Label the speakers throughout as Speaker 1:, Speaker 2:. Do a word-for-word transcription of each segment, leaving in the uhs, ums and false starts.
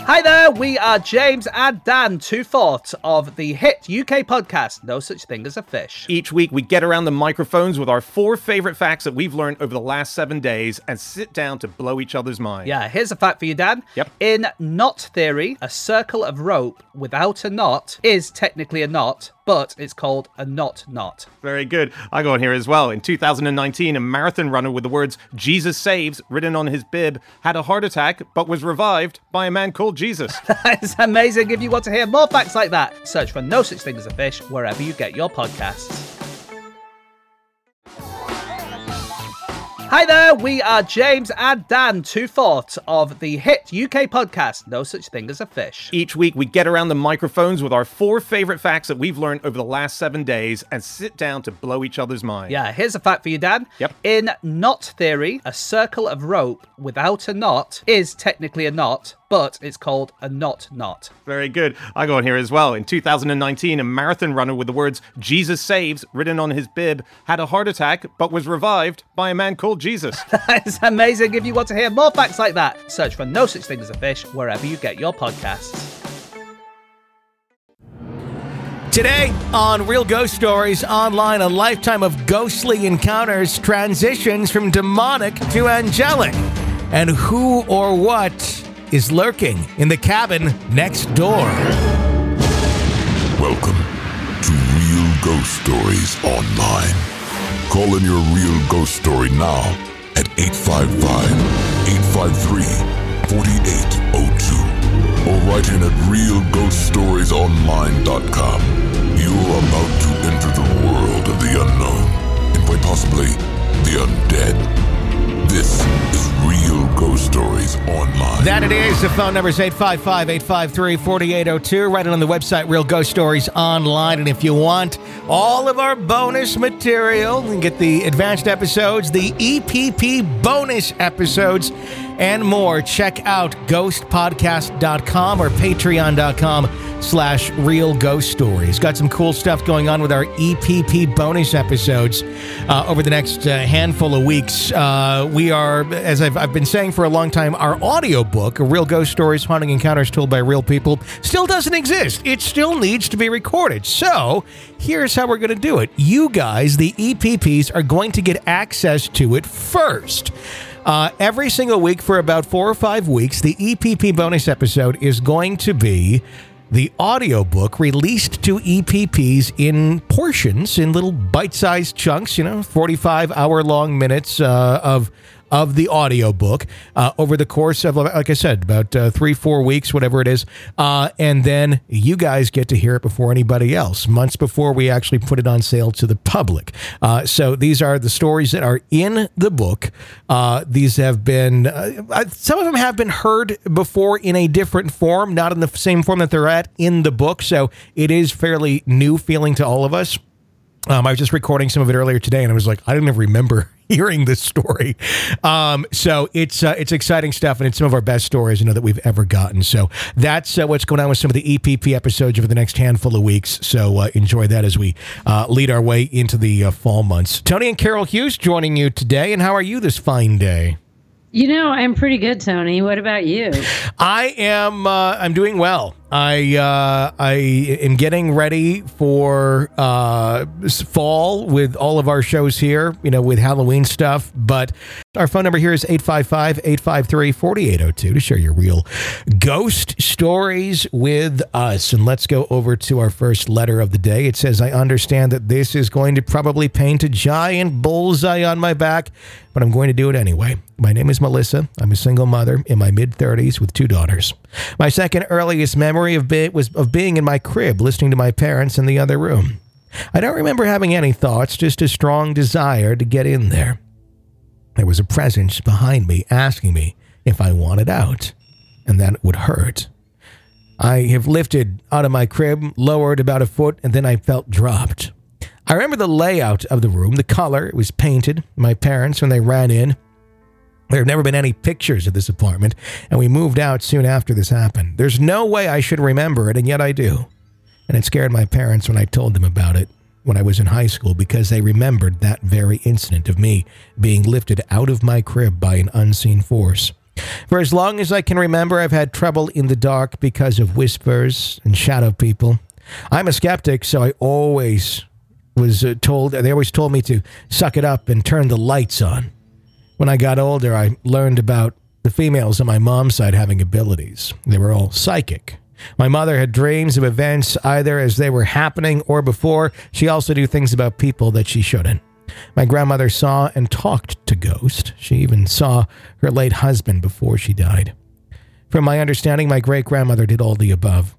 Speaker 1: Hi there, we are James and Dan, two-fourths of the hit U K podcast, No Such Thing as a Fish.
Speaker 2: Each week, we get around the microphones with our four favorite facts that we've learned over the last seven days and sit down to blow each other's mind.
Speaker 1: Yeah, here's a fact for you, Dan.
Speaker 2: Yep.
Speaker 1: In knot theory, a circle of rope without a knot is technically a knot, but it's called a knot knot.
Speaker 2: Very good. I go on here as well. In two thousand nineteen, a marathon runner with the words Jesus Saves written on his bib had a heart attack but was revived by a man called Jesus.
Speaker 1: That is amazing. If you want to hear more facts like that, search for No Such Thing as a Fish wherever you get your podcasts. Hi there, we are James and Dan, two-fourths of the hit U K podcast, No Such Thing as a Fish.
Speaker 2: Each week, we get around the microphones with our four favorite facts that we've learned over the last seven days and sit down to blow each other's mind.
Speaker 1: Yeah, here's a fact for you, Dan.
Speaker 2: Yep.
Speaker 1: In knot theory, a circle of rope without a knot is technically a knot, but it's called a knot knot.
Speaker 2: Very good. I go on here as well. In two thousand nineteen, a marathon runner with the words Jesus Saves written on his bib had a heart attack but was revived by a man called Jesus.
Speaker 1: That is amazing. If you want to hear more facts like that, search for No Such Thing as a Fish wherever you get your podcasts.
Speaker 3: Today on Real Ghost Stories Online, a lifetime of ghostly encounters transitions from demonic to angelic. And who or what is lurking in the cabin next door?
Speaker 4: Welcome to Real Ghost Stories Online. Call in your real ghost story now at eight five five, eight five three, four eight zero two or write in at real ghost stories online dot com. You are about to enter the world of the unknown and quite possibly the undead. This is Real Ghost Stories Online.
Speaker 3: That it is. The phone number is eight five five, eight five three, four eight zero two. Write it on the website, Real Ghost Stories Online. And if you want all of our bonus material and get the advanced episodes, the E P P bonus episodes, and more, check out ghost podcast dot com or patreon dot com slash real ghost stories. Got some cool stuff going on with our E P P bonus episodes uh, over the next uh, handful of weeks. Uh, we are, as I've, I've been saying for a long time, our audiobook, Real Ghost Stories, Haunting Encounters Told by Real People, still doesn't exist. It still needs to be recorded. So here's how we're going to do it. You guys, the E P Ps, are going to get access to it first. Uh, every single week for about four or five weeks, the E P P bonus episode is going to be the audiobook released to E P Ps in portions, in little bite-sized chunks, you know, forty-five hour-long minutes uh, of of the audiobook uh, over the course of, like I said, about uh, three, four weeks, whatever it is. Uh, and then you guys get to hear it before anybody else, months before we actually put it on sale to the public. Uh, so these are the stories that are in the book. Uh, these have been, uh, some of them have been heard before in a different form, not in the same form that they're at in the book. So it is fairly new feeling to all of us. Um, I was just recording some of it earlier today, and I was like, I didn't even remember hearing this story. Um, so it's uh, it's exciting stuff, and it's some of our best stories, you know, that we've ever gotten. So that's uh, what's going on with some of the E P P episodes over the next handful of weeks. So uh, enjoy that as we uh, lead our way into the uh, fall months. Tony and Carol Hughes joining you today, and how are you this fine day?
Speaker 5: You know, I'm pretty good, Tony. What about you?
Speaker 3: I am. Uh, I'm doing well. I uh, I am getting ready for uh, fall with all of our shows here, you know, with Halloween stuff. But our phone number here is eight five five, eight five three, four eight zero two to share your real ghost stories with us. And let's go over to our first letter of the day. It says, I understand that this is going to probably paint a giant bullseye on my back, but I'm going to do it anyway. My name is Melissa. I'm a single mother in my mid-thirties with two daughters. My second earliest memory of be- was of being in my crib listening to my parents in the other room. I don't remember having any thoughts, just a strong desire to get in there. There was a presence behind me asking me if I wanted out, and that would hurt. I have lifted out of my crib, lowered about a foot, and then I felt dropped. I remember the layout of the room, the color. It was painted. My parents, when they ran in, there have never been any pictures of this apartment, and we moved out soon after this happened. There's no way I should remember it, and yet I do. And it scared my parents when I told them about it when I was in high school, because they remembered that very incident of me being lifted out of my crib by an unseen force. For as long as I can remember, I've had trouble in the dark because of whispers and shadow people. I'm a skeptic, so I always was uh, told, they always told me to suck it up and turn the lights on. When I got older, I learned about the females on my mom's side having abilities. They were all psychic. My mother had dreams of events either as they were happening or before. She also knew things about people that she shouldn't. My grandmother saw and talked to ghosts. She even saw her late husband before she died. From my understanding, my great-grandmother did all the above.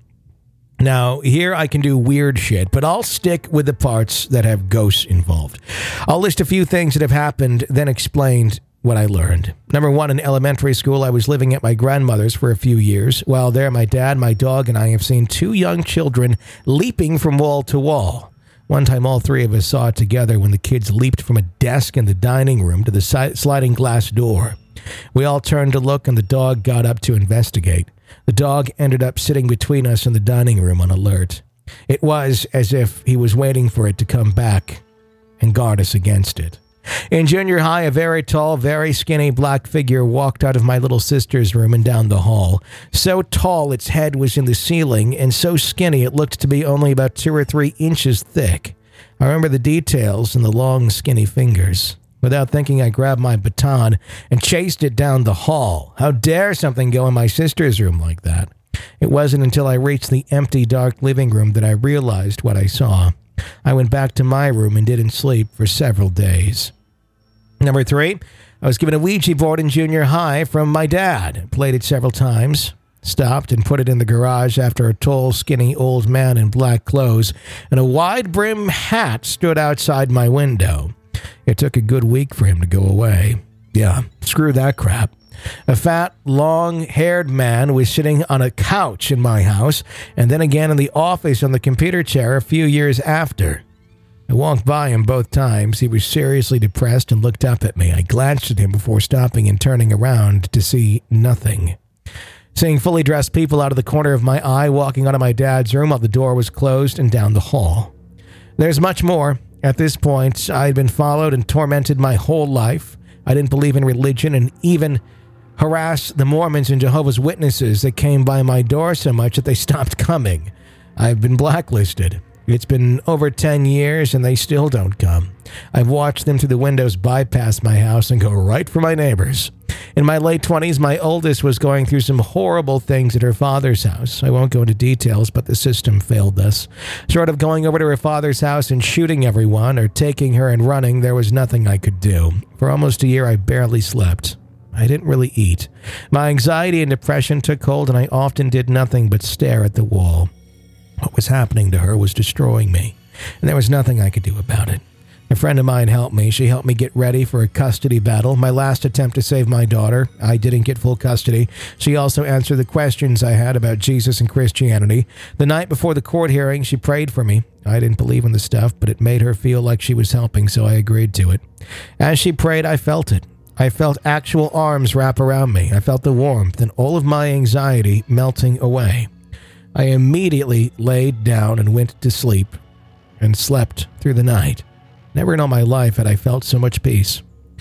Speaker 3: Now, here I can do weird shit, but I'll stick with the parts that have ghosts involved. I'll list a few things that have happened, then explain what I learned. Number one, in elementary school, I was living at my grandmother's for a few years. While there, my dad, my dog, and I have seen two young children leaping from wall to wall. One time, all three of us saw it together when the kids leaped from a desk in the dining room to the si- sliding glass door. We all turned to look, and the dog got up to investigate. The dog ended up sitting between us in the dining room on alert. It was as if he was waiting for it to come back and guard us against it. In junior high, a very tall, very skinny black figure walked out of my little sister's room and down the hall. So tall its head was in the ceiling, and so skinny it looked to be only about two or three inches thick. I remember the details and the long, skinny fingers. Without thinking, I grabbed my baton and chased it down the hall. How dare something go in my sister's room like that? It wasn't until I reached the empty, dark living room that I realized what I saw. I went back to my room and didn't sleep for several days. Number three, I was given a Ouija board in junior high from my dad. Played it several times, stopped and put it in the garage after a tall, skinny old man in black clothes and a wide-brim hat stood outside my window. It took a good week for him to go away. Yeah, screw that crap. A fat, long-haired man was sitting on a couch in my house and then again in the office on the computer chair a few years after. I walked by him both times. He was seriously depressed and looked up at me. I glanced at him before stopping and turning around to see nothing. Seeing fully dressed people out of the corner of my eye walking out of my dad's room while the door was closed and down the hall. There's much more. At this point, I had been followed and tormented my whole life. I didn't believe in religion and even harassed the Mormons and Jehovah's Witnesses that came by my door so much that they stopped coming. I've been blacklisted. It's been over ten years and they still don't come. I've watched them through the windows bypass my house and go right for my neighbors. In my late twenties, my oldest was going through some horrible things at her father's house. I won't go into details, but the system failed us. Short of going over to her father's house and shooting everyone or taking her and running, there was nothing I could do. For almost a year, I barely slept. I didn't really eat. My anxiety and depression took hold, and I often did nothing but stare at the wall. What was happening to her was destroying me, and there was nothing I could do about it. A friend of mine helped me. She helped me get ready for a custody battle. My last attempt to save my daughter. I didn't get full custody. She also answered the questions I had about Jesus and Christianity. The night before the court hearing, she prayed for me. I didn't believe in the stuff, but it made her feel like she was helping, so I agreed to it. As she prayed, I felt it. I felt actual arms wrap around me. I felt the warmth and all of my anxiety melting away. I immediately laid down and went to sleep and slept through the night. Never in all my life had I felt so much peace.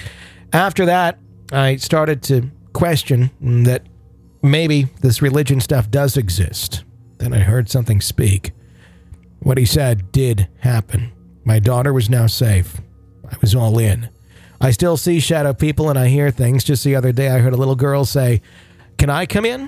Speaker 3: After that, I started to question that maybe this religion stuff does exist. Then I heard something speak. What he said did happen. My daughter was now safe. I was all in. I still see shadow people and I hear things. Just the other day, I heard a little girl say, "Can I come in?"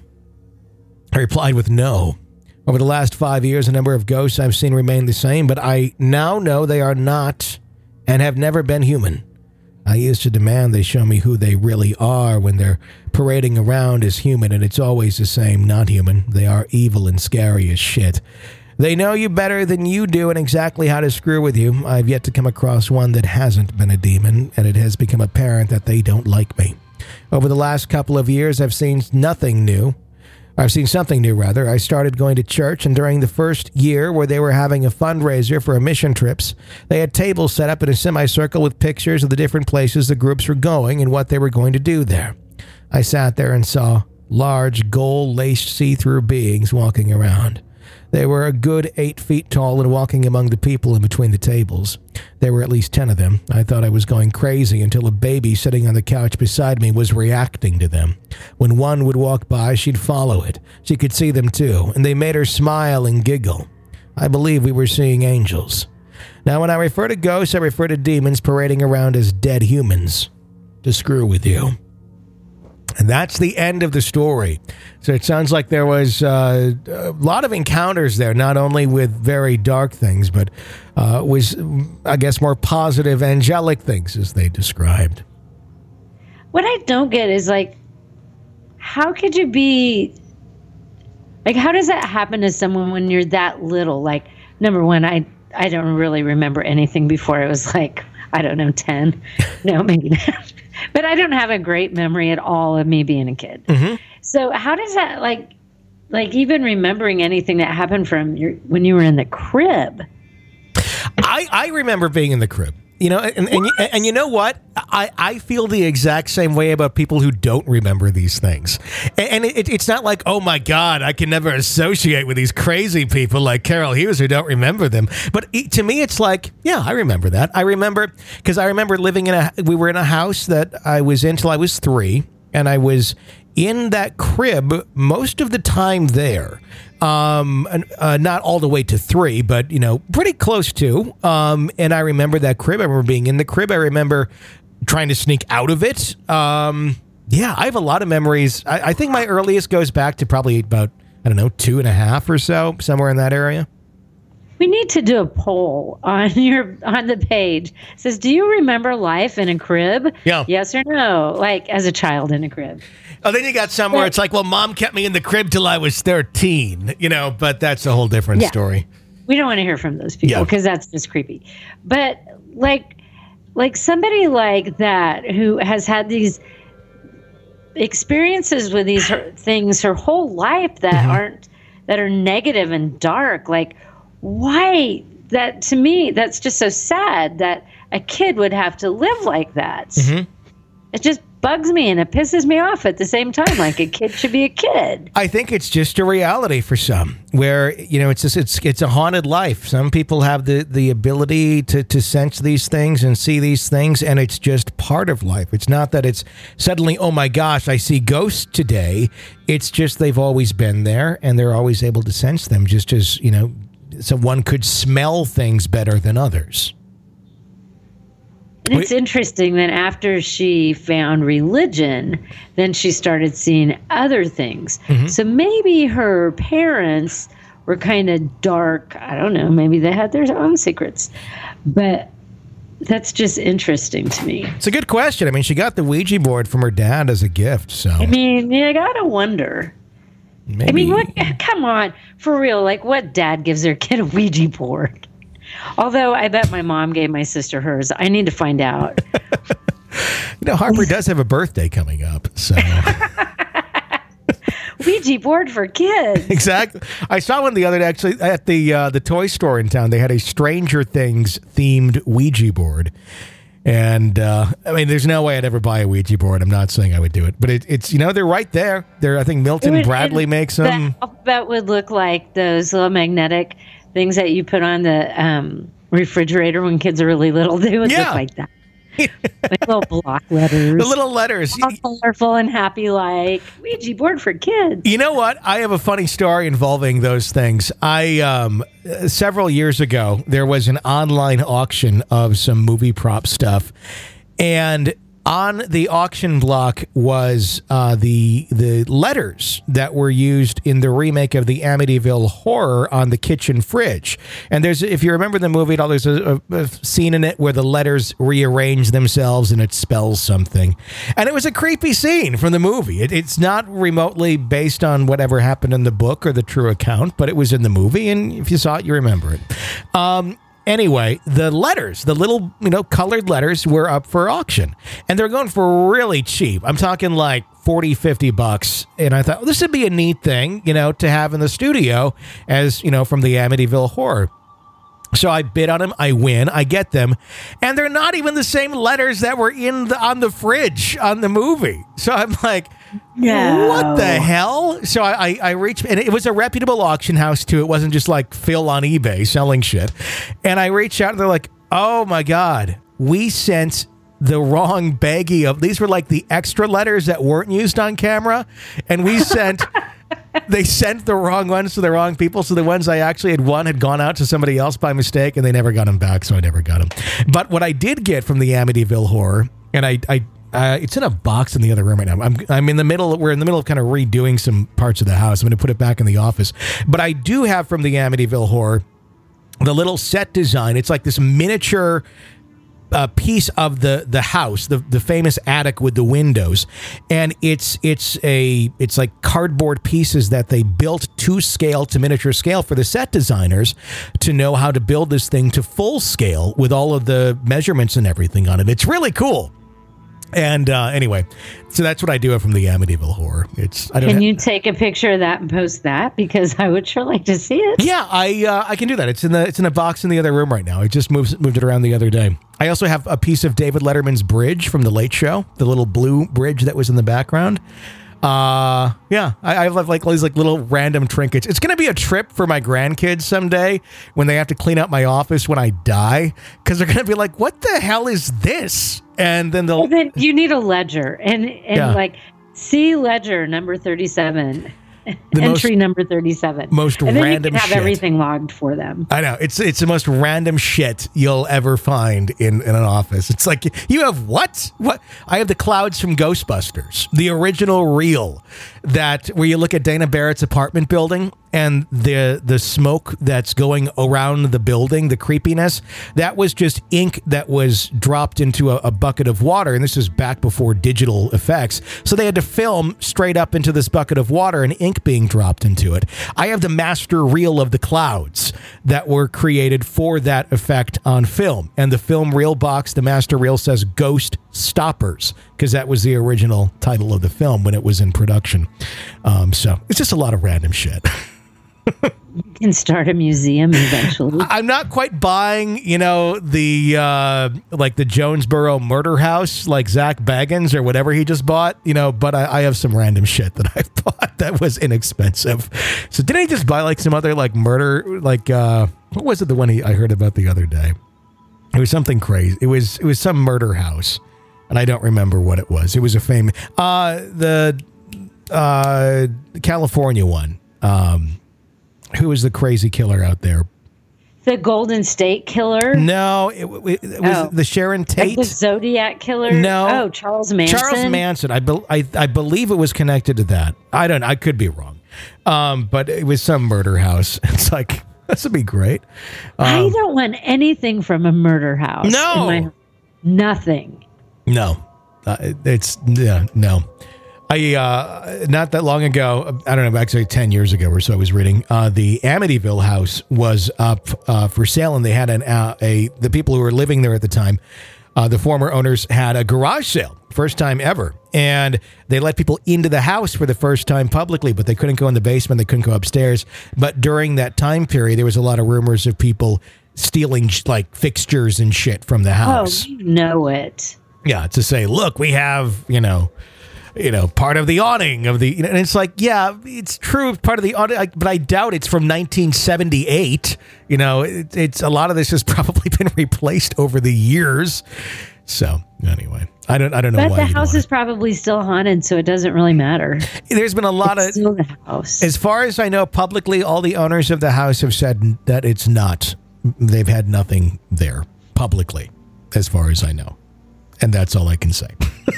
Speaker 3: I replied with no. Over the last five years, the number of ghosts I've seen remain the same, but I now know they are not and have never been human. I used to demand they show me who they really are when they're parading around as human, and it's always the same, not human. They are evil and scary as shit. They know you better than you do and exactly how to screw with you. I've yet to come across one that hasn't been a demon, and it has become apparent that they don't like me. Over the last couple of years, I've seen nothing new. I've seen something new, rather. I started going to church, and during the first year where they were having a fundraiser for mission trips, they had tables set up in a semicircle with pictures of the different places the groups were going and what they were going to do there. I sat there and saw large, gold-laced see-through beings walking around. They were a good eight feet tall and walking among the people in between the tables. There were at least ten of them. I thought I was going crazy until a baby sitting on the couch beside me was reacting to them. When one would walk by, she'd follow it. She could see them too, and they made her smile and giggle. I believe we were seeing angels. Now, when I refer to ghosts, I refer to demons parading around as dead humans to screw with you. And that's the end of the story. So it sounds like there was uh, a lot of encounters there, not only with very dark things, but uh, was, I guess, more positive angelic things, as they described.
Speaker 5: What I don't get is, like, how could you be, like, how does that happen to someone when you're that little? Like, number one, I, I don't really remember anything before it was, like, I don't know, ten. No, maybe not. But I don't have a great memory at all of me being a kid. Mm-hmm. So how does that, like, like even remembering anything that happened from your, when you were in the crib?
Speaker 3: I, I remember being in the crib. You know, and and, and, and you know what? I, I feel the exact same way about people who don't remember these things. And, and it, it's not like, oh my God, I can never associate with these crazy people like Carol Hughes who don't remember them. But it, to me, it's like, yeah, I remember that. I remember, because I remember living in a, we were in a house that I was in till I was three, and I was in that crib most of the time there. Um, uh, not all the way to three, but, you know, pretty close to. Um, and I remember that crib. I remember being in the crib. I remember trying to sneak out of it. Um, yeah, I have a lot of memories. I, I think my earliest goes back to probably about, I don't know, two and a half or so, somewhere in that area.
Speaker 5: We need to do a poll on your on the page. It says, do you remember life in a crib?
Speaker 3: Yeah.
Speaker 5: Yes or no? Like as a child in a crib.
Speaker 3: Oh, then you got somewhere it's like, well, mom kept me in the crib till I was thirteen, you know, but that's a whole different
Speaker 5: yeah.
Speaker 3: story.
Speaker 5: We don't want to hear from those people because
Speaker 3: yeah.
Speaker 5: that's just creepy. But like, like somebody like that who has had these experiences with these her, things her whole life that mm-hmm. aren't, that are negative and dark, like, why that to me that's just so sad that a kid would have to live like that. Mm-hmm. It just bugs me and it pisses me off at the same time. Like a kid should be a kid.
Speaker 3: I think it's just a reality for some where, you know, it's just, it's it's a haunted life. Some people have the, the ability to, to sense these things and see these things, and it's just part of life. It's not that it's suddenly, oh my gosh, I see ghosts today. It's just they've always been there and they're always able to sense them, just as, you know, so one could smell things better than others.
Speaker 5: And it's Wait. interesting that after she found religion, then she started seeing other things. Mm-hmm. So maybe her parents were kind of dark. I don't know. Maybe they had their own secrets. But that's just interesting to me.
Speaker 3: It's a good question. I mean, she got the Ouija board from her dad as a gift. So
Speaker 5: I mean, you gotta wonder. Maybe. I mean, what, come on, for real. Like, what dad gives their kid a Ouija board? Although I bet my mom gave my sister hers. I need to find out.
Speaker 3: You know, Harper does have a birthday coming up, so
Speaker 5: Ouija board for kids.
Speaker 3: Exactly. I saw one the other day, actually, at the uh, the toy store in town. They had a Stranger Things themed Ouija board. And, uh, I mean, there's no way I'd ever buy a Ouija board. I'm not saying I would do it. But it, it's, you know, they're right there. They're, I think Milton would, Bradley makes them.
Speaker 5: That, that would look like those little magnetic things that you put on the um, refrigerator when kids are really little. They would yeah. look like that. Like little block letters.
Speaker 3: The little letters.
Speaker 5: All colorful and happy, like Ouija board for kids.
Speaker 3: You know what? I have a funny story involving those things. I, um, several years ago, there was an online auction of some movie prop stuff. And on the auction block was uh, the the letters that were used in the remake of the Amityville Horror on the kitchen fridge. And there's, if you remember the movie at all, there's a, a, a scene in it where the letters rearrange themselves and it spells something. And it was a creepy scene from the movie. It, it's not remotely based on whatever happened in the book or the true account, but it was in the movie, and if you saw it, you remember it. Um, Anyway, the letters, the little, you know, colored letters were up for auction, and they're going for really cheap. I'm talking like forty, fifty bucks. And I thought, well, this would be a neat thing, you know, to have in the studio as, you know, from the Amityville Horror. So I bid on them. I win. I get them, and they're not even the same letters that were in the on the fridge on the movie. So I'm like,
Speaker 5: No.
Speaker 3: what the hell? So I, I, I reached, and it was a reputable auction house too. It wasn't just like Phil on eBay selling shit. And I reached out, and they're like, oh my God, we sent the wrong baggie of, these were like the extra letters that weren't used on camera. And we sent, they sent the wrong ones to the wrong people. So the ones I actually had won had gone out to somebody else by mistake, and they never got them back. So I never got them. But what I did get from the Amityville Horror, and I, I, Uh, it's in a box in the other room right now. I'm I'm in the middle. We're in the middle of kind of redoing some parts of the house. I'm going to put it back in the office. But I do have from the Amityville Horror the little set design. It's like this miniature uh, piece of the the house, the the famous attic with the windows, and it's it's a it's like cardboard pieces that they built to scale, to miniature scale, for the set designers to know how to build this thing to full scale with all of the measurements and everything on it. It's really cool. And uh, anyway, so that's what I do from the Amityville Horror. It's I don't
Speaker 5: Can
Speaker 3: ha-
Speaker 5: you take a picture of that and post that? Because I would sure like to see it.
Speaker 3: Yeah, I uh, I can do that. It's in the it's in a box in the other room right now. I just moved moved it around the other day. I also have a piece of David Letterman's bridge from The Late Show, the little blue bridge that was in the background. Uh, yeah, I, I love like all these like little random trinkets. It's going to be a trip for my grandkids someday when they have to clean up my office when I die, because they're going to be like, what the hell is this? And then they'll...
Speaker 5: Well, then you need a ledger and, and
Speaker 3: Yeah.
Speaker 5: like see ledger number thirty-seven.
Speaker 3: The
Speaker 5: Entry
Speaker 3: most-
Speaker 5: number thirty-seven.
Speaker 3: most
Speaker 5: and then
Speaker 3: random
Speaker 5: you can have
Speaker 3: shit.
Speaker 5: everything logged for them.
Speaker 3: I know, it's it's the most random shit you'll ever find in, in an office. It's like, you have what? What? I have the clouds from Ghostbusters, the original reel, that where you look at Dana Barrett's apartment building and the the smoke that's going around the building, the creepiness, that was just ink that was dropped into a, a bucket of water. And this is back before digital effects. So they had to film straight up into this bucket of water and ink being dropped into it. I have the master reel of the clouds that were created for that effect on film. And the film reel box, the master reel, says Ghost Stoppers, because that was the original title of the film when it was in production. Um, so it's just a lot of random shit.
Speaker 5: You can start a museum eventually.
Speaker 3: I'm not quite buying, you know, the uh, like the Jonesboro murder house, like Zach Baggins or whatever he just bought, you know, but I, I have some random shit that I've bought that was inexpensive. So didn't he just buy like some other like murder, like uh, what was it? The one he, I heard about the other day. It was something crazy. It was it was some murder house, and I don't remember what it was. It was a famous uh, the uh, California one. Um, Who is the crazy killer out there?
Speaker 5: The Golden State Killer?
Speaker 3: No, it, it, it was
Speaker 5: Oh.
Speaker 3: the Sharon
Speaker 5: Like
Speaker 3: Tate.
Speaker 5: the Zodiac Killer?
Speaker 3: No.
Speaker 5: Oh, Charles Manson?
Speaker 3: Charles Manson. I, be, I I believe it was connected to that. I don't. I could be wrong, um, but it was some murder house. It's like, this would be great.
Speaker 5: I
Speaker 3: Um,
Speaker 5: don't want anything from a murder house.
Speaker 3: No.
Speaker 5: in my- Nothing.
Speaker 3: no, uh, it's yeah, no. I uh, not that long ago, I don't know, actually ten years ago or so, I was reading uh, the Amityville house was up uh, for sale, and they had an uh, a the people who were living there at the time, uh, the former owners had a garage sale, first time ever, and they let people into the house for the first time publicly, but they couldn't go in the basement, they couldn't go upstairs. But during that time period, there was a lot of rumors of people stealing like fixtures and shit from the house.
Speaker 5: Oh, you know it.
Speaker 3: Yeah, to say, look, we have, you know. You know, part of the awning of the, and it's like, yeah, it's true, part of the awning, like, but I doubt it's from nineteen seventy-eight. You know, it, it's a lot of this has probably been replaced over the years. So anyway, I don't, I don't know
Speaker 5: But
Speaker 3: why.
Speaker 5: the
Speaker 3: you'd
Speaker 5: house
Speaker 3: want
Speaker 5: is
Speaker 3: it.
Speaker 5: probably still haunted, so it doesn't really matter.
Speaker 3: There's been a lot
Speaker 5: It's
Speaker 3: of,
Speaker 5: still the house.
Speaker 3: as far as I know, publicly, all the owners of the house have said that it's not. They've had nothing there publicly, as far as I know, and that's all I can say.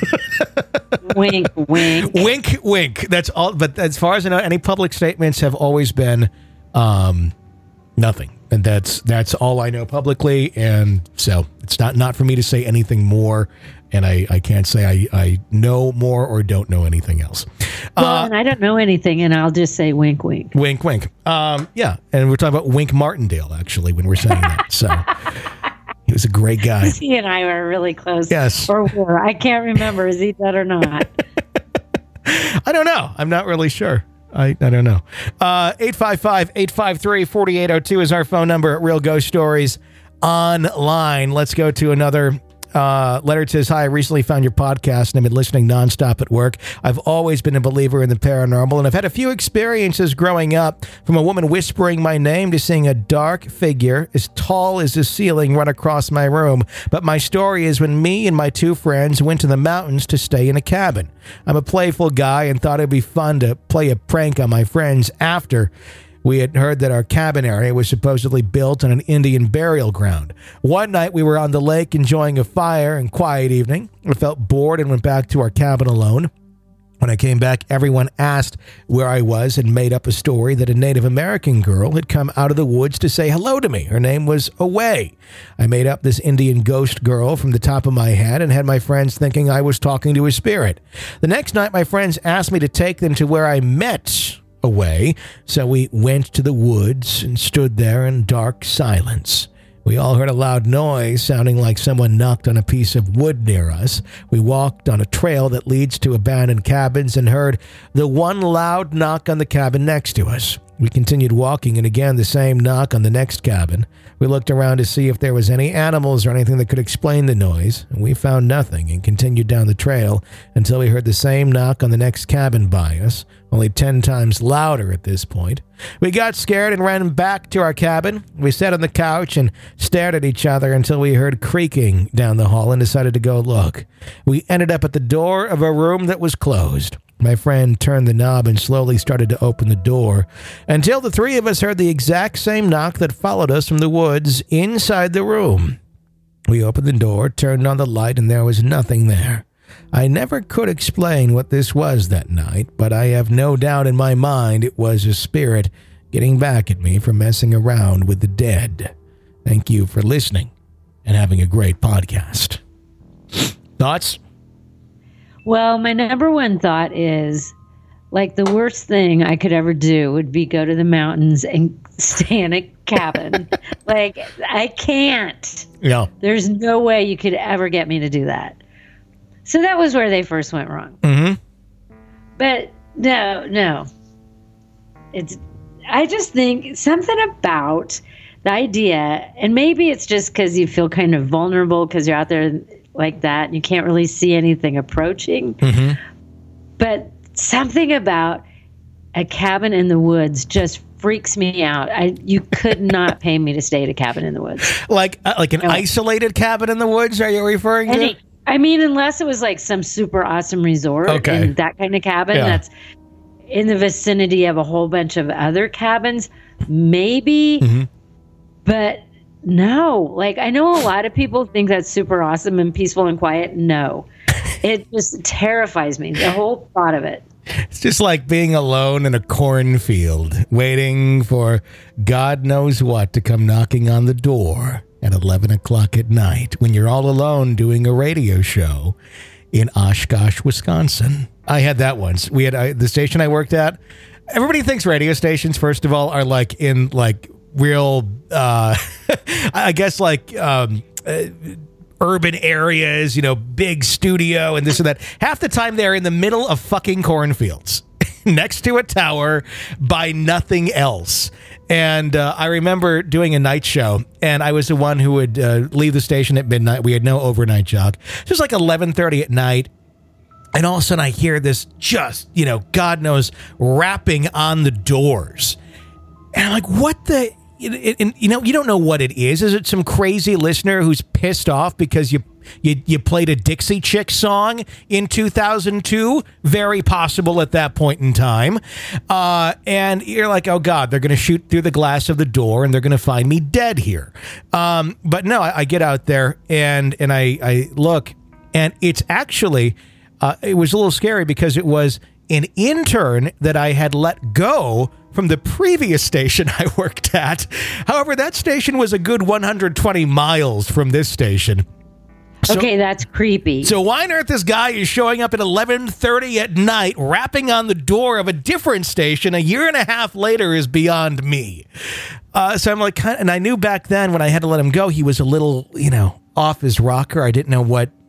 Speaker 5: Wink, wink.
Speaker 3: Wink, wink. That's all. But as far as I know, any public statements have always been um, nothing, and that's that's all I know publicly. And so it's not not for me to say anything more, and I, I can't say I, I know more or don't know anything else.
Speaker 5: Well,
Speaker 3: Uh,
Speaker 5: and I don't know anything, and I'll just say wink, wink.
Speaker 3: wink, wink. Um, yeah, and we're talking about Wink Martindale actually when we're saying that. So he was a great guy.
Speaker 5: He and I were really close.
Speaker 3: Yes.
Speaker 5: Or were. I can't remember. Is he dead or not?
Speaker 3: I don't know. I'm not really sure. I, I don't know. Uh, eight five five, eight five three, four eight zero two is our phone number at Real Ghost Stories Online. Let's go to another uh, letter. It says, hi, I recently found your podcast and I've been listening nonstop at work. I've always been a believer in the paranormal, and I've had a few experiences growing up, from a woman whispering my name to seeing a dark figure as tall as the ceiling run across my room. But my story is when me and my two friends went to the mountains to stay in a cabin. I'm a playful guy and thought it'd be fun to play a prank on my friends after we had heard that our cabin area was supposedly built on an Indian burial ground. One night we were on the lake enjoying a fire and quiet evening. I felt bored and went back to our cabin alone. When I came back, everyone asked where I was and made up a story that a Native American girl had come out of the woods to say hello to me. Her name was Away. I made up this Indian ghost girl from the top of my head and had my friends thinking I was talking to a spirit. The next night, my friends asked me to take them to where I met Away, so we went to the woods and stood there in dark silence. We all heard a loud noise sounding like someone knocked on a piece of wood near us. We walked on a trail that leads to abandoned cabins and heard the one loud knock on the cabin next to us. We continued walking, and again the same knock on the next cabin. We looked around to see if there was any animals or anything that could explain the noise, and we found nothing and continued down the trail until we heard the same knock on the next cabin by us, only ten times louder at this point. We got scared and ran back to our cabin. We sat on the couch and stared at each other until we heard creaking down the hall and decided to go look. We ended up at the door of a room that was closed. My friend turned the knob and slowly started to open the door until the three of us heard the exact same knock that followed us from the woods inside the room. We opened the door, turned on the light, and there was nothing there. I never could explain what this was that night, but I have no doubt in my mind it was a spirit getting back at me for messing around with the dead. Thank you for listening and having a great podcast. Thoughts?
Speaker 5: Well, my number one thought is, like, the worst thing I could ever do would be go to the mountains and stay in a cabin. Like, I can't.
Speaker 3: Yeah.
Speaker 5: There's no way you could ever get me to do that. So that was where they first went wrong.
Speaker 3: Mm-hmm.
Speaker 5: But no, no. It's, I just think something about the idea, and maybe it's just because you feel kind of vulnerable because you're out there like that and you can't really see anything approaching.
Speaker 3: Mm-hmm.
Speaker 5: But something about a cabin in the woods just freaks me out. I you could not pay me to stay at a cabin in the woods.
Speaker 3: Like uh, like an no. isolated cabin in the woods, are you referring
Speaker 5: Any,
Speaker 3: to?
Speaker 5: I mean, unless it was like some super awesome resort
Speaker 3: okay.
Speaker 5: and that kind of cabin
Speaker 3: yeah.
Speaker 5: that's in the vicinity of a whole bunch of other cabins, maybe.
Speaker 3: Mm-hmm.
Speaker 5: But no, like I know a lot of people think that's super awesome and peaceful and quiet. No, it just terrifies me, the whole thought of it.
Speaker 3: It's just like being alone in a cornfield, waiting for God knows what to come knocking on the door at eleven o'clock at night when you're all alone doing a radio show in Oshkosh, Wisconsin. I had that once. We had uh, the station I worked at. Everybody thinks radio stations, first of all, are like in like real, uh, I guess like um, uh, urban areas, you know, big studio and this and that. Half the time they're in the middle of fucking cornfields next to a tower by nothing else. And uh, I remember doing a night show, and I was the one who would uh, leave the station at midnight. We had no overnight job. It was like eleven thirty at night. And all of a sudden I hear this just, you know, God knows, rapping on the doors. And I'm like, what the... And, you know, you don't know what it is. Is it some crazy listener who's pissed off because you you, you played a Dixie Chick song in two thousand two? Very possible at that point in time. Uh, and you're like, oh, God, they're going to shoot through the glass of the door and they're going to find me dead here. Um, but no, I, I get out there and, and I, I look, and it's actually, uh, it was a little scary because it was an intern that I had let go from the previous station I worked at. However, that station was a good one hundred twenty miles from this station. So,
Speaker 5: okay, that's creepy.
Speaker 3: So why on earth this guy is showing up at eleven thirty at night, rapping on the door of a different station a year and a half later is beyond me. Uh, so I'm like, and I knew back then when I had to let him go, he was a little, you know, off his rocker. I didn't know what,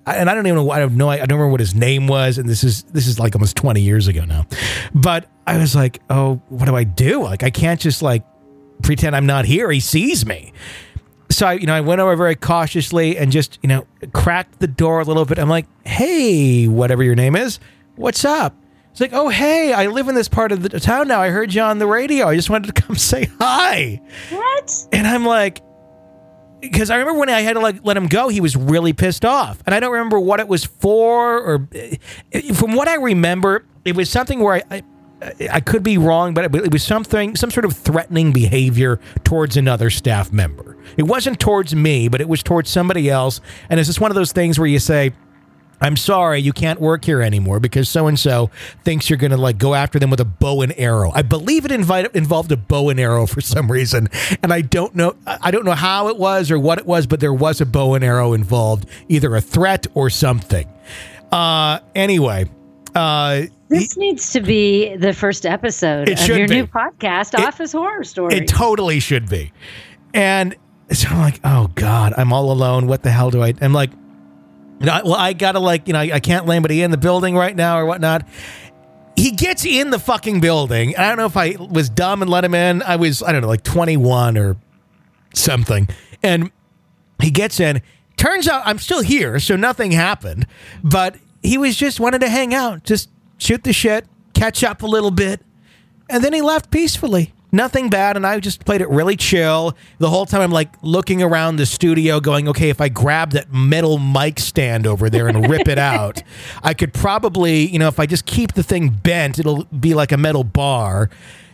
Speaker 3: I, and I don't even know. I have no. I don't remember what his name was. And this is this is like almost twenty years ago now. But I was like, oh, what do I do? Like, I can't just like pretend I'm not here. He sees me. So I, you know, I went over very cautiously and just, you know, cracked the door a little bit. I'm like, hey, whatever your name is, what's up? It's like, oh, hey, I live in this part of the town now. I heard you on the radio. I just wanted to come say hi.
Speaker 5: What?
Speaker 3: And I'm like, because I remember when I had to like let him go, he was really pissed off. And I don't remember what it was for, or from what I remember, it was something where I, I, I could be wrong, but it was something, some sort of threatening behavior towards another staff member. It wasn't towards me, but it was towards somebody else. And it's just one of those things where you say, I'm sorry, you can't work here anymore because so-and-so thinks you're going to like go after them with a bow and arrow. I believe it invite, involved a bow and arrow for some reason. And I don't know, I don't know how it was or what it was, but there was a bow and arrow involved, either a threat or something. Uh, anyway, uh,
Speaker 5: This he, needs to be the first episode of your be. new podcast, it, Office Horror Stories.
Speaker 3: It totally should be. And so I'm like, oh God, I'm all alone. What the hell do I, I'm like, You know, well, I gotta like, you know, I can't let anybody in the building right now or whatnot. He gets in the fucking building. I don't know if I was dumb and let him in. I was, I don't know, like twenty-one or something. And he gets in. Turns out I'm still here, so nothing happened. But he was just wanted to hang out, just shoot the shit, catch up a little bit. And then he left peacefully. Nothing bad, and I just played it really chill. The whole time I'm like looking around the studio going, okay, if I grab that metal mic stand over there and rip it out, I could probably, you know, if I just keep the thing bent, it'll be like a metal bar.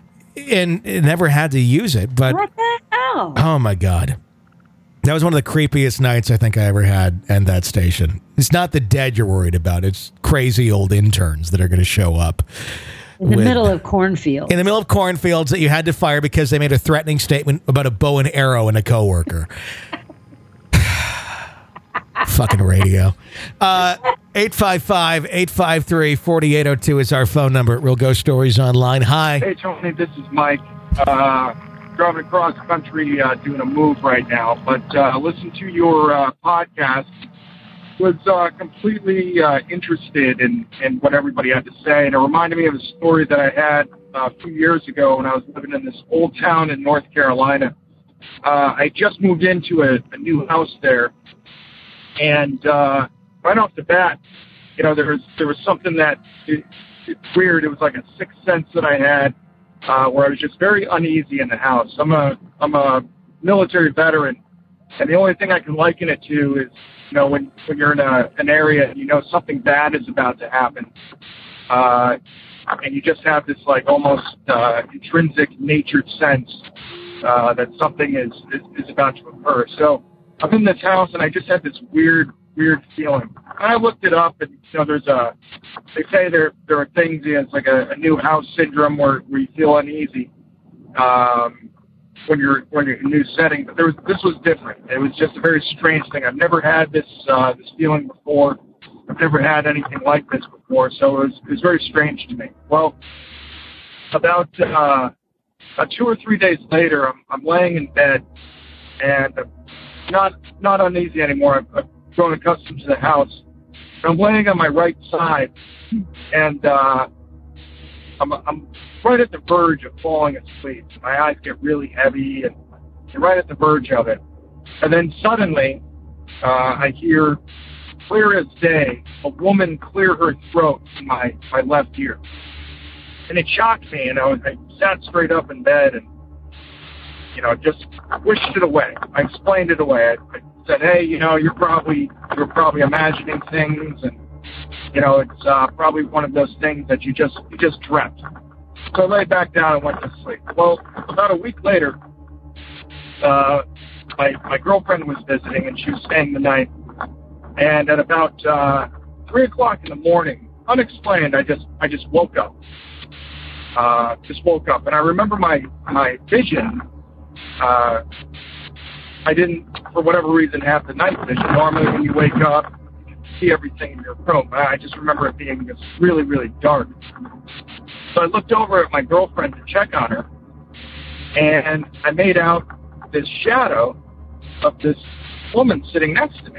Speaker 3: And it never had to use it, but...
Speaker 5: What the hell?
Speaker 3: Oh, my God. That was one of the creepiest nights I think I ever had at that station. It's not the dead you're worried about. It's crazy old interns that are going to show up.
Speaker 5: In the
Speaker 3: with,
Speaker 5: middle of cornfields.
Speaker 3: In the middle of cornfields that you had to fire because they made a threatening statement about a bow and arrow and a coworker. Fucking radio. Uh, eight five five, eight five three, four eight zero two is our phone number at Real Ghost Stories Online. Hi.
Speaker 6: Hey, Tony, this is Mike. Uh, driving across country uh, doing a move right now. But uh, listen to your uh, podcast. Was uh, completely uh, interested in, in what everybody had to say, and it reminded me of a story that I had uh, a few years ago when I was living in this old town in North Carolina. Uh, I just moved into a, a new house there, and uh, right off the bat, you know, there was there was something that it, it's weird. It was like a sixth sense that I had, uh, where I was just very uneasy in the house. I'm a I'm a military veteran, and the only thing I can liken it to is, you know, when, when you're in a, an area and you know something bad is about to happen, uh, and you just have this like almost uh, intrinsic natured sense uh, that something is, is, is about to occur. So I'm in this house and I just had this weird, weird feeling. And I looked it up, and you know, there's a, they say there there are things, you know, it's like a, a new house syndrome where, where you feel uneasy. Um, when you're when you're in a new setting, but there was this was different. It was just a very strange thing. I've never had this uh, this feeling before. I've never had anything like this before, so it was it was very strange to me. Well, about uh, about two or three days later, I'm I'm laying in bed, and I'm not not uneasy anymore. I've, I've grown accustomed to the house. I'm laying on my right side, and uh, I'm I'm right at the verge of falling asleep. My eyes get really heavy, and I'm right at the verge of it. And then suddenly, uh, I hear, clear as day, a woman clear her throat in my, my left ear. And it shocked me, and I, was, I sat straight up in bed and, you know, just wished it away. I explained it away. I, I said, hey, you know, you're probably, you're probably imagining things, and, you know, it's uh, probably one of those things that you just, you just dreamt. So I laid back down and went to sleep. Well, about a week later, uh, my my girlfriend was visiting, and she was staying the night. And at about uh, three o'clock in the morning, unexplained, I just I just woke up. Uh, just woke up, and I remember my my vision. Uh, I didn't, for whatever reason, have the night vision. Normally, when you wake up, you can see everything in your room. I just remember it being just really, really dark. So I looked over at my girlfriend to check on her, and I made out this shadow of this woman sitting next to me,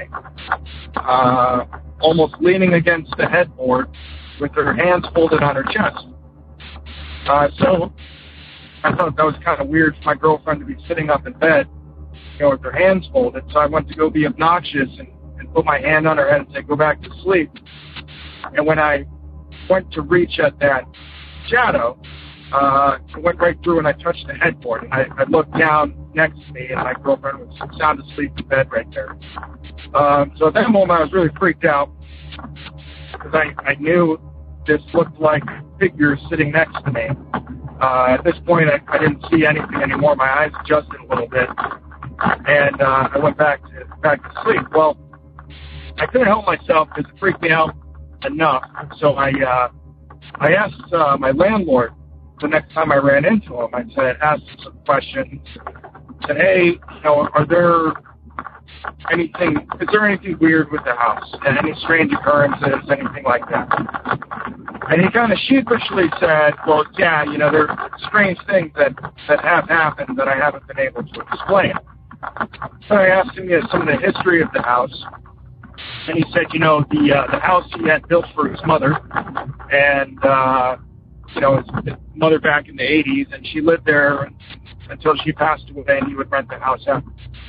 Speaker 6: uh, almost leaning against the headboard with her hands folded on her chest. Uh, so I thought that was kind of weird for my girlfriend to be sitting up in bed, you know, with her hands folded. So I went to go be obnoxious and, and put my hand on her head and say, go back to sleep. And when I went to reach at that shadow, uh, it went right through and I touched the headboard. And I, I looked down next to me and my girlfriend was sound asleep in bed right there. Um, so at that moment I was really freaked out because I, I knew this looked like figures sitting next to me. Uh, at this point, I, I didn't see anything anymore. My eyes adjusted a little bit, and uh, I went back to back to sleep. Well, I couldn't help myself because it freaked me out enough. So I uh, I asked uh, my landlord the next time I ran into him. I said, asked him some questions. I said, hey, you know, are there anything? Is there anything weird with the house? Any strange occurrences? Anything like that? And he kind of sheepishly said, well, yeah, you know, there are strange things that, that have happened that I haven't been able to explain. So I asked him, you know, some of the history of the house. And he said, you know, the uh, the house he had built for his mother. And, uh, you know, his mother back in the eighties. And she lived there until she passed away, and he would rent the house out.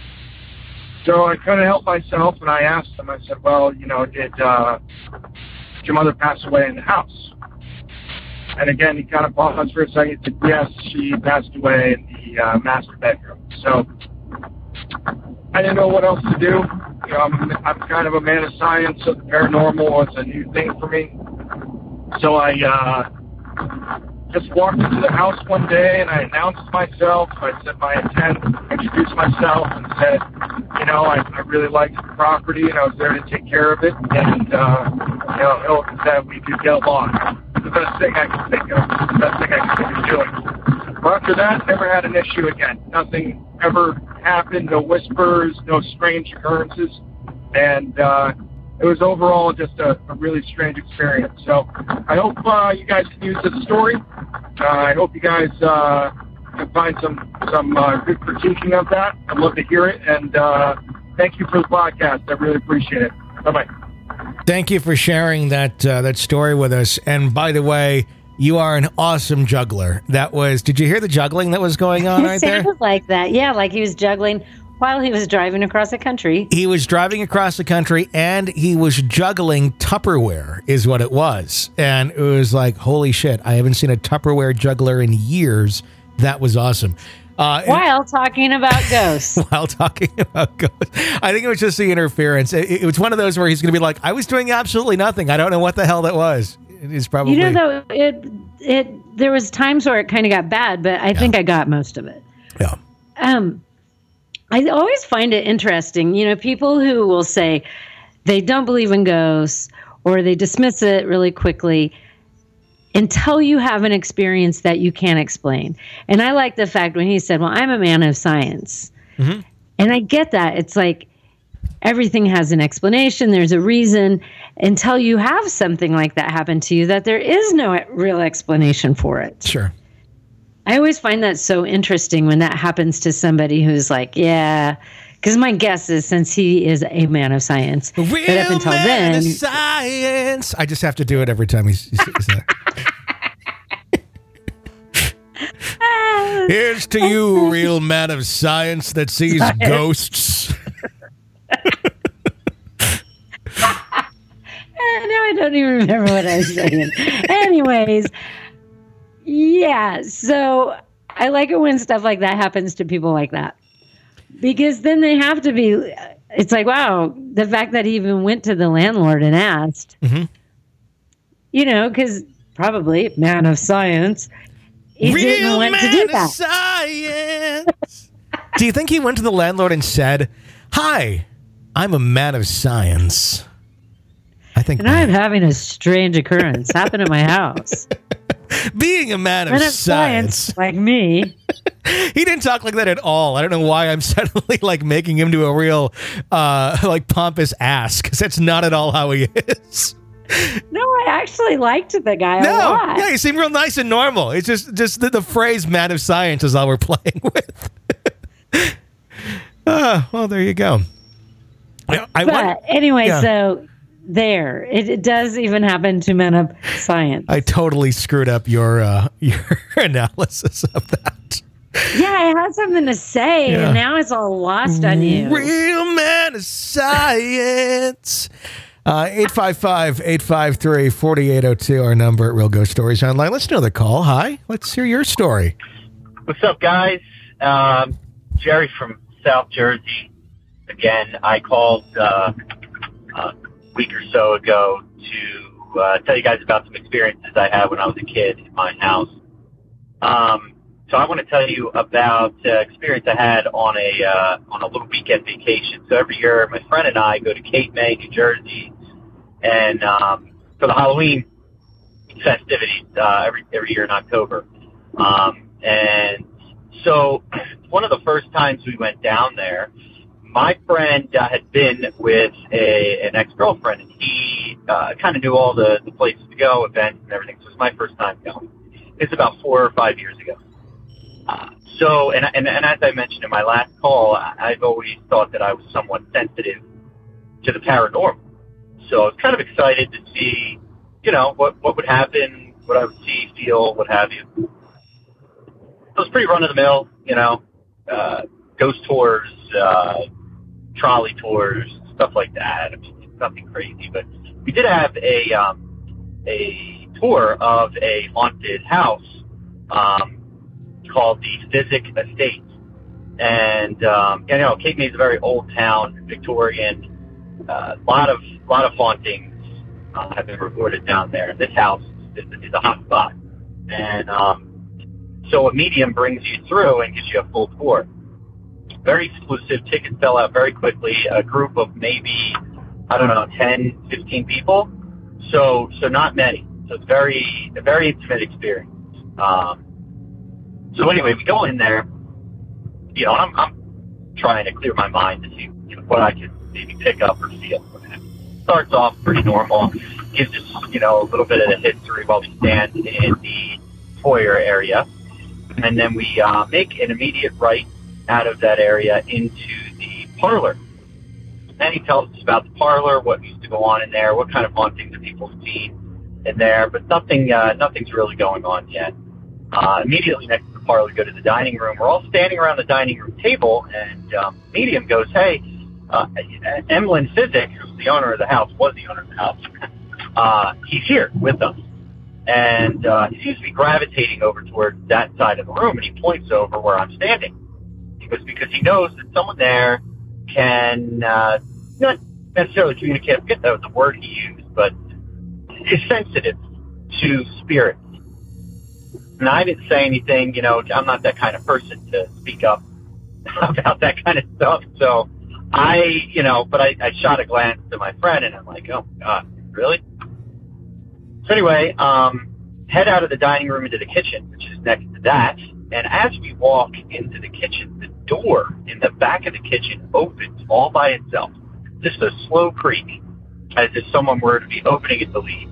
Speaker 6: So I couldn't help myself, and I asked him, I said, well, you know, did, uh, did your mother pass away in the house? And again, he kind of paused for a second and said, yes, she passed away in the uh, master bedroom. So I didn't know what else to do. You know, I'm, I'm kind of a man of science, so the paranormal was a new thing for me. So I uh, just walked into the house one day, and I announced myself. I said my intent, introduced myself, and said, you know, I, I really liked the property, and I was there to take care of it, and, uh, you know, hoping that we could get along. The best thing I could think of, the best thing I could think of doing. But after that, never had an issue again. Nothing ever happened, no whispers, no strange occurrences, and uh, it was overall just a, a really strange experience. So I hope uh, you guys can use this story. Uh, I hope you guys uh, can find some, some uh, good critiquing of that. I'd love to hear it, and uh, thank you for the podcast. I really appreciate it. Bye-bye.
Speaker 3: Thank you for sharing that uh, that story with us. And by the way, you are an awesome juggler. That was, did you hear the juggling that was going on right there?
Speaker 5: It sounded like that. Yeah, like he was juggling while he was driving across the country.
Speaker 3: He was driving across the country, and he was juggling Tupperware is what it was. And it was like, holy shit, I haven't seen a Tupperware juggler in years. That was awesome. Uh,
Speaker 5: while talking about ghosts.
Speaker 3: While talking about ghosts. I think it was just the interference. It, it was one of those where he's going to be like, I was doing absolutely nothing. I don't know what the hell that was. It is probably...
Speaker 5: You know, though, it, it, there was times where it kind of got bad, but I yeah. think I got most of it.
Speaker 3: Yeah.
Speaker 5: Um, I always find it interesting. You know, people who will say they don't believe in ghosts or they dismiss it really quickly until you have an experience that you can't explain. And I like the fact when he said, well, I'm a man of science. Mm-hmm. And I get that. It's like everything has an explanation. There's a reason until you have something like that happen to you that there is no real explanation for it.
Speaker 3: Sure.
Speaker 5: I always find that so interesting when that happens to somebody who's like, yeah, because my guess is since he is a man of science,
Speaker 3: real
Speaker 5: but up until
Speaker 3: man
Speaker 5: then,
Speaker 3: of science. I just have to do it every time he says that. Here's to you, real man of science that sees science. Ghosts.
Speaker 5: Now I don't even remember what I was saying. Anyways, yeah, so I like it when stuff like that happens to people like that. Because then they have to be, it's like, wow, the fact that he even went to the landlord and asked, mm-hmm. you know, because probably man of science, he
Speaker 3: real
Speaker 5: didn't want
Speaker 3: man
Speaker 5: to do that.
Speaker 3: Of science. Do you think he went to the landlord and said, hi, I'm a man of science? I think.
Speaker 5: And I'm having a strange occurrence happen at my house.
Speaker 3: Being a man of,
Speaker 5: man of
Speaker 3: science.
Speaker 5: science, like me.
Speaker 3: He didn't talk like that at all. I don't know why I'm suddenly like making him do a real uh, like pompous ass, because that's not at all how he is.
Speaker 5: No, I actually liked the guy
Speaker 3: no,
Speaker 5: a lot.
Speaker 3: Yeah, he seemed real nice and normal. It's just just the, the phrase "man of science" is all we're playing with. uh, well, there you go. I, I
Speaker 5: but
Speaker 3: wonder-
Speaker 5: anyway,
Speaker 3: yeah.
Speaker 5: so there, it, it does even happen to men of science.
Speaker 3: I totally screwed up your uh, your analysis of that.
Speaker 5: Yeah, I had something to say,
Speaker 3: Yeah.
Speaker 5: and now it's all lost on you.
Speaker 3: Real man of science. Uh, eight five five, eight five three, four eight zero two, our number at Real Ghost Stories Online. Let's know the call. Hi. Let's hear your story.
Speaker 7: What's up, guys? Um, Jerry from South Jersey. Again, I called uh, a week or so ago to uh, tell you guys about some experiences I had when I was a kid in my house. Um, so I want to tell you about uh, experience I had on a uh, on a little weekend vacation. So every year, my friend and I go to Cape May, New Jersey, and um, for the Halloween festivities uh, every every year in October. Um, and so one of the first times we went down there, my friend uh, had been with a an ex-girlfriend, and he uh, kind of knew all the, the places to go, events and everything. So it was my first time going. It's about four or five years ago. Uh, so, and, and and as I mentioned in my last call, I- I've always thought that I was somewhat sensitive to the paranormal. So I was kind of excited to see, you know, what, what would happen, what I would see, feel, what have you. It was pretty run-of-the-mill, you know, uh, ghost tours, uh, trolley tours, stuff like that. I mean, nothing crazy, but we did have a um, a tour of a haunted house um, called the Physic Estate. And, um, you know, Cape May is a very old town, Victorian. A uh, lot of lot of hauntings uh, have been reported down there. This house is, is a hot spot. And um, so a medium brings you through and gives you a full tour. Very exclusive. Tickets sell out very quickly. A group of maybe, I don't know, ten, fifteen people. So so not many. So it's very a very intimate experience. Um, so anyway, we go in there. You know, I'm, I'm trying to clear my mind to see you know, what I can maybe pick up or feel. Starts off pretty normal. Gives us, you know, a little bit of the history while we stand in the foyer area. And then we uh, make an immediate right out of that area into the parlor. Then he tells us about the parlor, what used to go on in there, what kind of hauntings people have seen in there, but nothing, uh, nothing's really going on yet. Uh, immediately next to the parlor, we go to the dining room. We're all standing around the dining room table, and um, medium goes, hey, uh, Emlyn Physic, who's the owner of the house, was the owner of the house, uh, he's here with us. And uh, he seems to be gravitating over towards that side of the room, and he points over where I'm standing. He goes, because he knows that someone there can uh, not necessarily communicate, I forget the, the word he used, but is sensitive to spirits. And I didn't say anything, you know, I'm not that kind of person to speak up about that kind of stuff. So I, you know, but I, I shot a glance to my friend, and I'm like, oh, God, really? So anyway, um, head out of the dining room into the kitchen, which is next to that. And as we walk into the kitchen, the door in the back of the kitchen opens all by itself. Just a slow creak, as if someone were to be opening it to leave.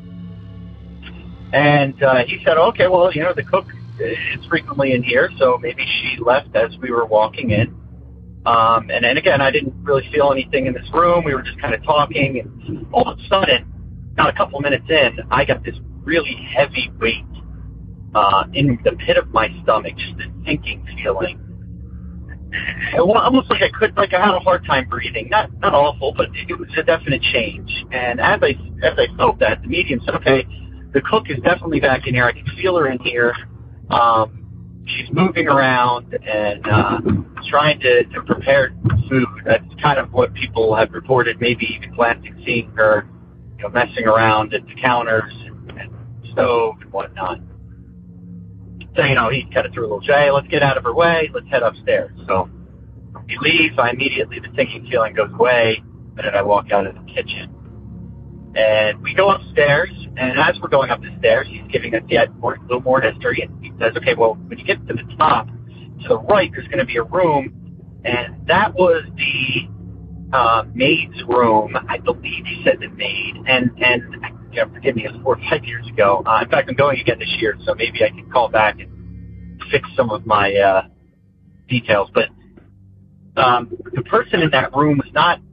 Speaker 7: And uh, he said, okay, well, you know, the cook is frequently in here, so maybe she left as we were walking in. Um, and then again, I didn't really feel anything in this room. We were just kind of talking, and all of a sudden, not a couple minutes in, I got this really heavy weight uh, in the pit of my stomach, just a sinking feeling. It was almost like I could, like I had a hard time breathing. Not, not awful, but it was a definite change. And as I, as I felt that, the medium said, okay, the cook is definitely back in here. I can feel her in here. Um, she's moving around and uh, trying to, to prepare food. That's kind of what people have reported, maybe even glancing, seeing her, you know, messing around at the counters and, and stove and whatnot. So, you know, he kind of threw a little J, let's get out of her way, let's head upstairs. So he leaves, I immediately, the sinking feeling goes away, and then I walk out of the kitchen. And we go upstairs, and as we're going up the stairs, he's giving us yet more, a little more history, and he says, okay, well, when you get to the top, to the right, there's going to be a room, and that was the uh, maid's room. I believe he said the maid, and, and yeah, forgive me, it was four or five years ago. Uh, in fact, I'm going again this year, so maybe I can call back and fix some of my uh, details. But um, the person in that room was not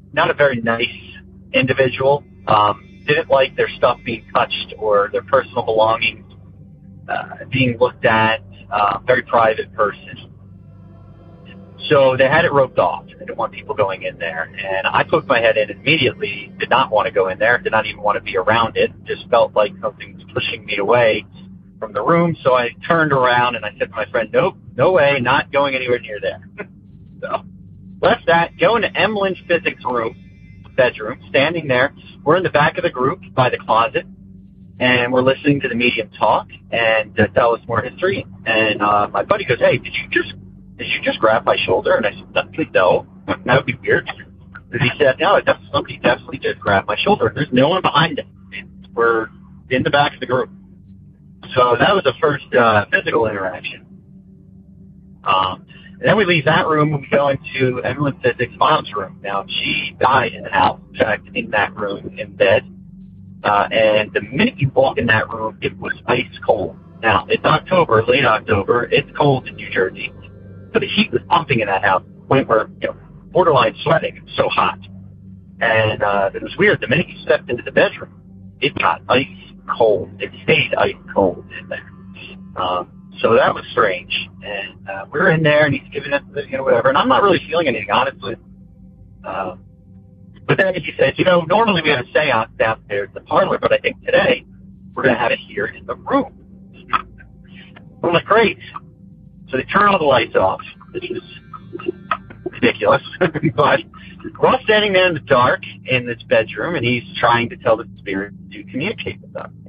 Speaker 7: not a very nice individual. Um, didn't like their stuff being touched or their personal belongings uh, being looked at. Uh, very private person. So they had it roped off. They didn't want people going in there. And I poked my head in immediately, did not want to go in there, did not even want to be around it. Just felt like something was pushing me away from the room. So I turned around and I said to my friend, nope, no way, not going anywhere near there. So left that, go into Emily's physics room, bedroom, standing there. We're in the back of the group by the closet. And we're listening to the medium talk and uh, tell us more history. And uh, my buddy goes, hey, did you just did you just grab my shoulder? And I said, no, that would be weird. And he said, no, somebody definitely did grab my shoulder. There's no one behind it. We're in the back of the group. So that was the first uh, physical interaction. Um, and then we leave that room and we go into Evelyn Physics' mom's room. Now, she died in the house, in fact, in that room, in bed. Uh, and the minute you walk in that room, it was ice cold. Now, it's October, late October. It's cold in New Jersey. So the heat was pumping in that house. We were, you know, borderline sweating. It was so hot. And uh, it was weird. The minute you stepped into the bedroom, it got ice cold. It stayed ice cold in there. Um, so that was strange. And uh, we're in there, and he's giving us, the, you know, whatever. And I'm not really feeling anything, honestly. Um, But then he says, you know, normally we have a seance downstairs in the parlor, but I think today we're going to have it here in the room. I'm like, great. So they turn all the lights off, which is ridiculous. But we're all standing there in the dark in this bedroom, and he's trying to tell the spirit to communicate with them.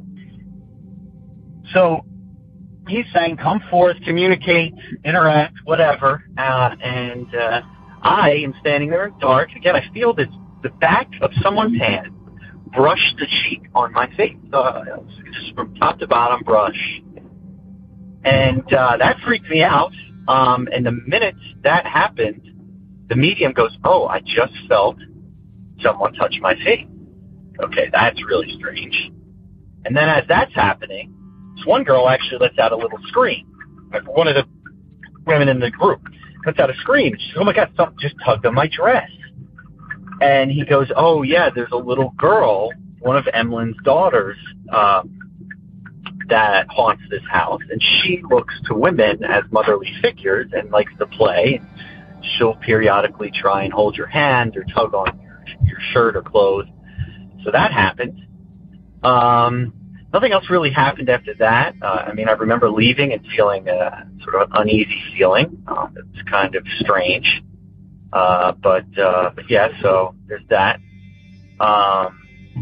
Speaker 7: So he's saying, come forth, communicate, interact, whatever. Uh, and uh, I am standing there in the dark. Again, I feel this. The back of someone's hand brushed the cheek on my face. Uh, just from top to bottom brush. And uh, that freaked me out. Um, and the minute that happened, the medium goes, oh, I just felt someone touch my face. Okay, that's really strange. And then as that's happening, this one girl actually lets out a little scream. One of the women in the group lets out a scream. She says, oh, my God, something just tugged on my dress. And he goes, oh, yeah, there's a little girl, one of Emily's daughters, um, that haunts this house. And she looks to women as motherly figures and likes to play. She'll periodically try and hold your hand or tug on your, your shirt or clothes. So that happened. Um, nothing else really happened after that. Uh, I mean, I remember leaving and feeling a sort of an uneasy feeling. Um, it's kind of strange. Uh, but, uh, but yeah, so there's that. Um,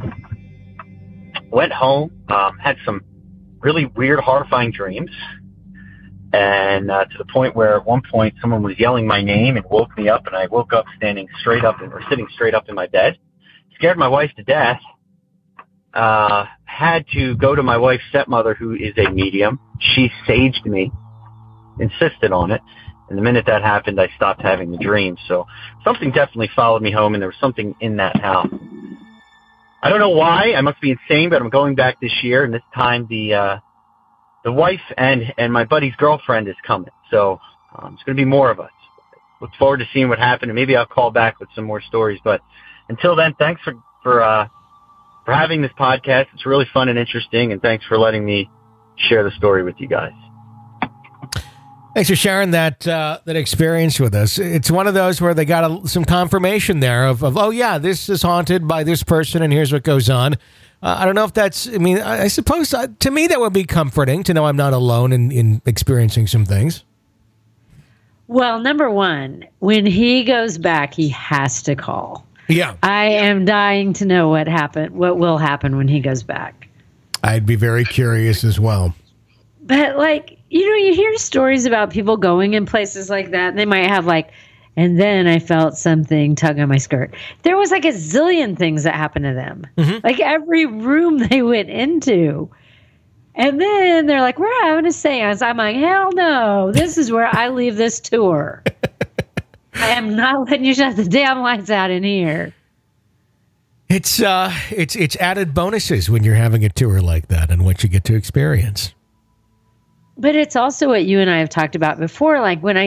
Speaker 7: went home, um, had some really weird, horrifying dreams. And, uh, to the point where at one point someone was yelling my name and woke me up, and I woke up standing straight up or sitting straight up in my bed. Scared my wife to death. Uh, had to go to my wife's stepmother, who is a medium. She saged me, insisted on it. And the minute that happened, I stopped having the dreams. So something definitely followed me home, and there was something in that house. I don't know why. I must be insane, but I'm going back this year, and this time the uh, the wife and, and my buddy's girlfriend is coming. So um, it's going to be more of us. Look forward to seeing what happened, and maybe I'll call back with some more stories. But until then, thanks for for uh, for having this podcast. It's really fun and interesting, and thanks for letting me share the story with you guys.
Speaker 3: Thanks for sharing that uh, that experience with us. It's one of those where they got a, some confirmation there of, of, oh, yeah, this is haunted by this person, and here's what goes on. Uh, I don't know if that's, I mean, I, I suppose uh, to me that would be comforting to know I'm not alone in, in experiencing some things.
Speaker 5: Well, number one, when he goes back, he has to call.
Speaker 3: Yeah.
Speaker 5: I am dying to know what happened, what will happen when he goes back.
Speaker 3: I'd be very curious as well.
Speaker 5: But, like, you know, you hear stories about people going in places like that, and they might have, like, and then I felt something tug on my skirt. There was, like, a zillion things that happened to them. Mm-hmm. Like, every room they went into. And then they're like, we're having a seance. I'm like, hell no. This is where I leave this tour. I am not letting you shut the damn lights out in here.
Speaker 3: It's uh, it's it's added bonuses when you're having a tour like that and what you get to experience.
Speaker 5: But it's also what you and I have talked about before. Like when I,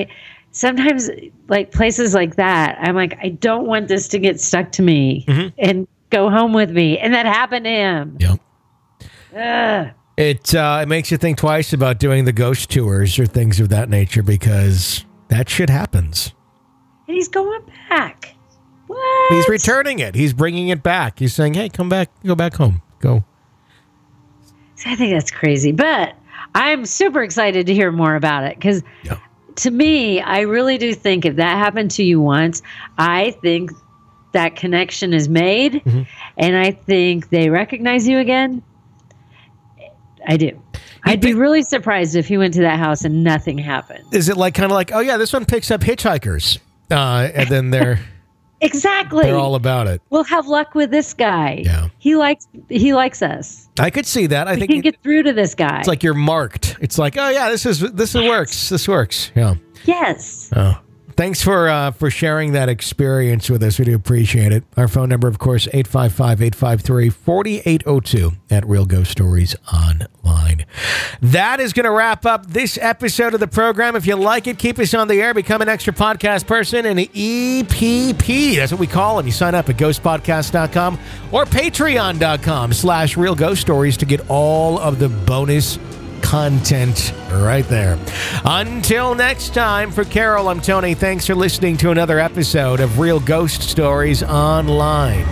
Speaker 5: sometimes like places like that, I'm like, I don't want this to get stuck to me mm-hmm. and go home with me. And that happened to him.
Speaker 3: Yep.
Speaker 5: Ugh.
Speaker 3: It, uh, it makes you think twice about doing the ghost tours or things of that nature because that shit happens.
Speaker 5: And he's going back. What?
Speaker 3: He's returning it. He's bringing it back. He's saying, hey, come back. Go back home. Go.
Speaker 5: I think that's crazy. But I'm super excited to hear more about it because yeah. to me, I really do think if that happened to you once, I think that connection is made mm-hmm. and I think they recognize you again. I do. You'd I'd be, be really surprised if you went to that house and nothing happened.
Speaker 3: Is it like kind of like, oh yeah, this one picks up hitchhikers, uh, and then they're
Speaker 5: exactly
Speaker 3: they're all about it.
Speaker 5: We'll have luck with this guy.
Speaker 3: Yeah,
Speaker 5: he likes he likes us.
Speaker 3: I could see that. I
Speaker 5: we
Speaker 3: think
Speaker 5: can
Speaker 3: it,
Speaker 5: get through to this guy.
Speaker 3: It's like you're marked. It's like, oh yeah, this is this yes. works. This works. Yeah.
Speaker 5: Yes.
Speaker 3: Oh. Thanks for uh, for sharing that experience with us. We do appreciate it. Our phone number, of course, eight five five, eight five three, four eight zero two at Real Ghost Stories Online. That is going to wrap up this episode of the program. If you like it, keep us on the air. Become an extra podcast person, an E P P. That's what we call them. You sign up at ghost podcast dot com or patreon dot com slash Real Ghost Stories to get all of the bonus content right there. Until next time, for Carol, I'm Tony. Thanks for listening to another episode of Real Ghost Stories Online.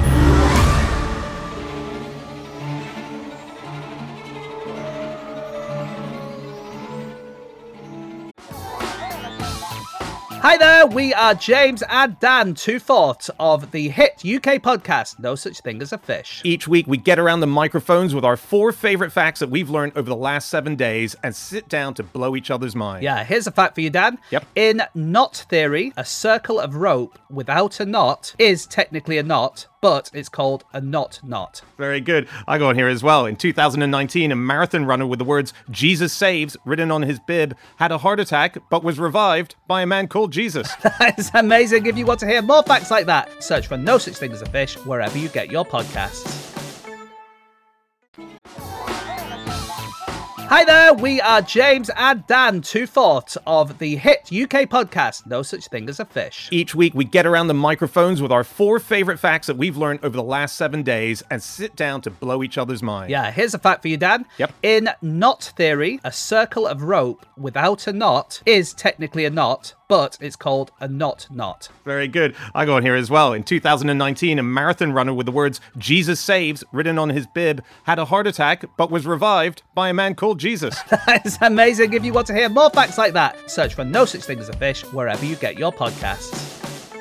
Speaker 1: Hi there, we are James and Dan, two fourths of the hit U K podcast, No Such Thing as a Fish.
Speaker 2: Each week, we get around the microphones with our four favorite facts that we've learned over the last seven days and sit down to blow each other's mind.
Speaker 1: Yeah, here's a fact for you, Dan.
Speaker 2: Yep.
Speaker 1: In knot theory, a circle of rope without a knot is technically a knot, but it's called a knot knot.
Speaker 2: Very good. I go on here as well. In two thousand nineteen, a marathon runner with the words Jesus Saves written on his bib had a heart attack but was revived by a man called Jesus.
Speaker 1: That's amazing. If you want to hear more facts like that, search for No Such Thing as a Fish wherever you get your podcasts. Hi there, we are James and Dan, two fourths of the hit U K podcast, No Such Thing as a Fish.
Speaker 2: Each week, we get around the microphones with our four favorite facts that we've learned over the last seven days and sit down to blow each other's mind.
Speaker 1: Yeah, here's a fact for you, Dan.
Speaker 2: Yep.
Speaker 1: In knot theory, a circle of rope without a knot is technically a knot, but it's called a knot knot.
Speaker 2: Very good. I go on here as well. In two thousand nineteen, a marathon runner with the words Jesus Saves written on his bib had a heart attack but was revived by a man called Jesus.
Speaker 1: That's amazing. If you want to hear more facts like that, search for No Such Thing as a Fish wherever you get your podcasts.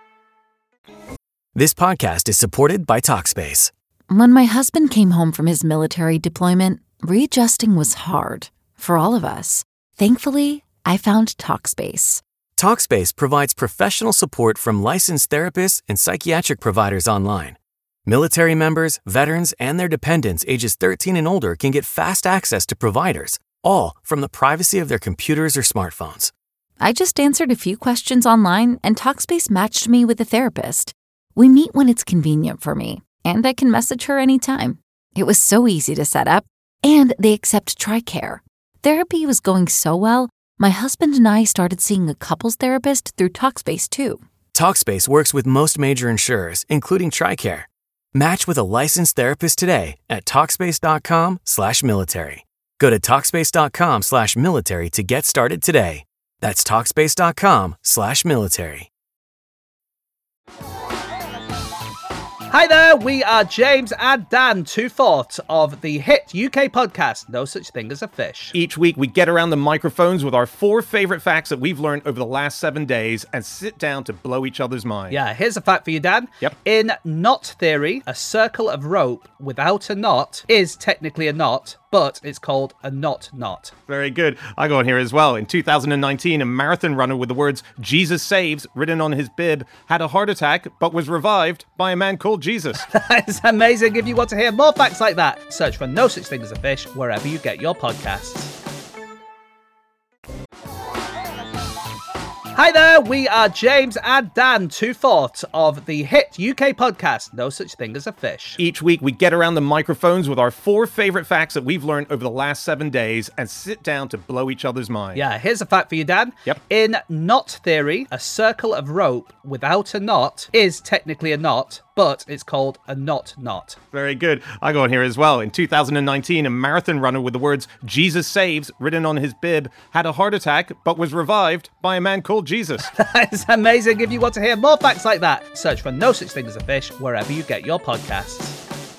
Speaker 8: This podcast is supported by Talkspace.
Speaker 9: When my husband came home from his military deployment, readjusting was hard for all of us. Thankfully, I found Talkspace.
Speaker 8: Talkspace provides professional support from licensed therapists and psychiatric providers online. Military members, veterans, and their dependents ages thirteen and older can get fast access to providers, all from the privacy of their computers or smartphones.
Speaker 9: I just answered a few questions online, and Talkspace matched me with a therapist. We meet when it's convenient for me, and I can message her anytime. It was so easy to set up, and they accept TRICARE. Therapy was going so well, my husband and I started seeing a couples therapist through Talkspace, too.
Speaker 8: Talkspace works with most major insurers, including TRICARE. Match with a licensed therapist today at Talkspace.com slash military. Go to Talkspace.com slash military to get started today. That's Talkspace.com slash military.
Speaker 1: Hi there, we are James and Dan, two fourths of the hit U K podcast, No Such Thing as a Fish.
Speaker 2: Each week, we get around the microphones with our four favorite facts that we've learned over the last seven days and sit down to blow each other's mind.
Speaker 1: Yeah, here's a fact for you, Dan.
Speaker 2: Yep.
Speaker 1: In knot theory, a circle of rope without a knot is technically a knot, but it's called a knot knot.
Speaker 2: Very good. I go on here as well. In two thousand nineteen, a marathon runner with the words Jesus Saves written on his bib had a heart attack but was revived by a man called Jesus.
Speaker 1: That's amazing. If you want to hear more facts like that, search for No Such Thing as a Fish wherever you get your podcasts. Hi there, we are James and Dan, two fourths of the hit U K podcast, No Such Thing as a Fish.
Speaker 2: Each week, we get around the microphones with our four favorite facts that we've learned over the last seven days and sit down to blow each other's mind.
Speaker 1: Yeah, here's a fact for you, Dan.
Speaker 2: Yep.
Speaker 1: In knot theory, a circle of rope without a knot is technically a knot, but it's called a knot knot.
Speaker 2: Very good. I got here as well. In two thousand nineteen, a marathon runner with the words Jesus Saves written on his bib had a heart attack but was revived by a man called Jesus.
Speaker 1: That's amazing. If you want to hear more facts like that, search for No Such Thing as a Fish wherever you get your podcasts.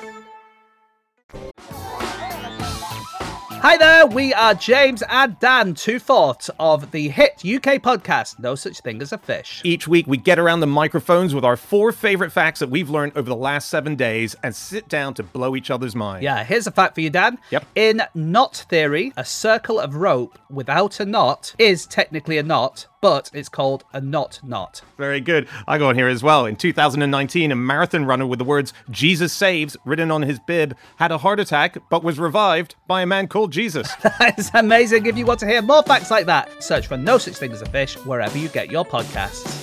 Speaker 1: Hi there, we are James and Dan, two fourths of the hit U K podcast, No Such Thing as a Fish.
Speaker 2: Each week, we get around the microphones with our four favorite facts that we've learned over the last seven days and sit down to blow each other's mind.
Speaker 1: Yeah, here's a fact for you, Dan.
Speaker 2: Yep.
Speaker 1: In knot theory, a circle of rope without a knot is technically a knot, but it's called a knot knot.
Speaker 2: Very good. I got here as well. In two thousand nineteen, a marathon runner with the words Jesus Saves written on his bib had a heart attack but was revived by a man called Jesus.
Speaker 1: That's amazing. If you want to hear more facts like that, search for No Such Thing as a Fish wherever you get your podcasts.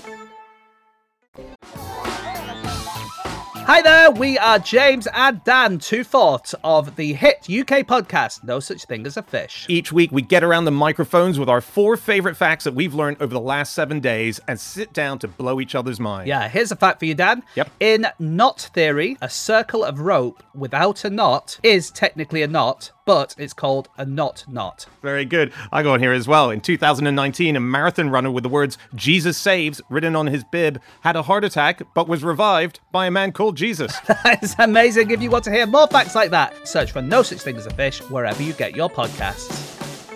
Speaker 1: Hi there, we are James and Dan, two fourths of the hit U K podcast, No Such Thing as a Fish.
Speaker 2: Each week, we get around the microphones with our four favorite facts that we've learned over the last seven days and sit down to blow each other's mind.
Speaker 1: Yeah, here's a fact for you, Dan.
Speaker 2: Yep.
Speaker 1: In knot theory, a circle of rope without a knot is technically a knot, but it's called a knot knot.
Speaker 2: Very good. I got here as well. In two thousand nineteen, a marathon runner with the words Jesus Saves written on his bib had a heart attack but was revived by a man called Jesus.
Speaker 1: That's amazing. If you want to hear more facts like that, search for No Such Thing as a Fish wherever you get your podcasts.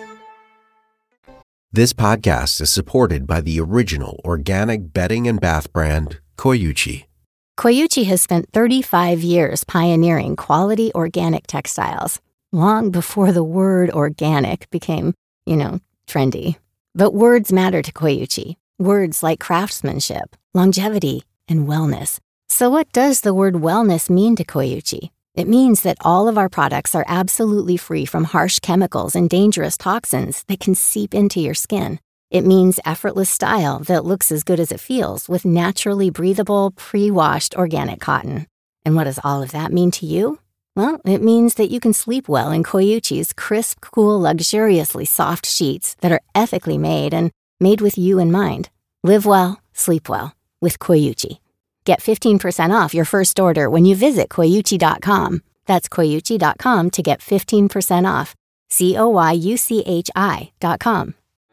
Speaker 10: This podcast is supported by the original organic bedding and bath brand, Koyuchi.
Speaker 11: Koyuchi has spent thirty-five years pioneering quality organic textiles, long before the word organic became, you know, trendy. But words matter to Koyuchi. Words like craftsmanship, longevity, and wellness. So what does the word wellness mean to Koyuchi? It means that all of our products are absolutely free from harsh chemicals and dangerous toxins that can seep into your skin. It means effortless style that looks as good as it feels with naturally breathable, pre-washed organic cotton. And what does all of that mean to you? Well, it means that you can sleep well in Koyuchi's crisp, cool, luxuriously soft sheets that are ethically made and made with you in mind. Live well, sleep well with Koyuchi. Get fifteen percent off your first order when you visit koyuchi dot com. That's koyuchi dot com to get fifteen percent off. C O Y U C H I dot com.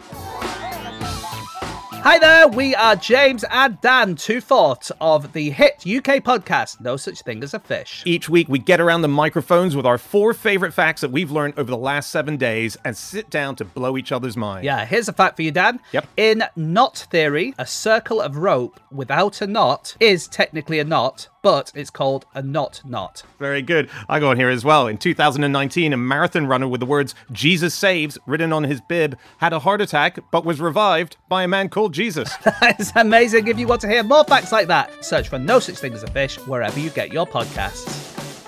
Speaker 1: Hi there, we are James and Dan, two fourths of the hit U K podcast, No Such Thing as a Fish.
Speaker 2: Each week, we get around the microphones with our four favorite facts that we've learned over the last seven days and sit down to blow each other's mind.
Speaker 1: Yeah, here's a fact for you, Dan.
Speaker 2: Yep.
Speaker 1: In knot theory, a circle of rope without a knot is technically a knot, but it's called a knot knot.
Speaker 2: Very good. I got here as well. In two thousand nineteen, a marathon runner with the words Jesus Saves written on his bib had a heart attack but was revived by a man called Jesus.
Speaker 1: That's amazing. If you want to hear more facts like that, search for No Such Thing as a Fish wherever you get your podcasts.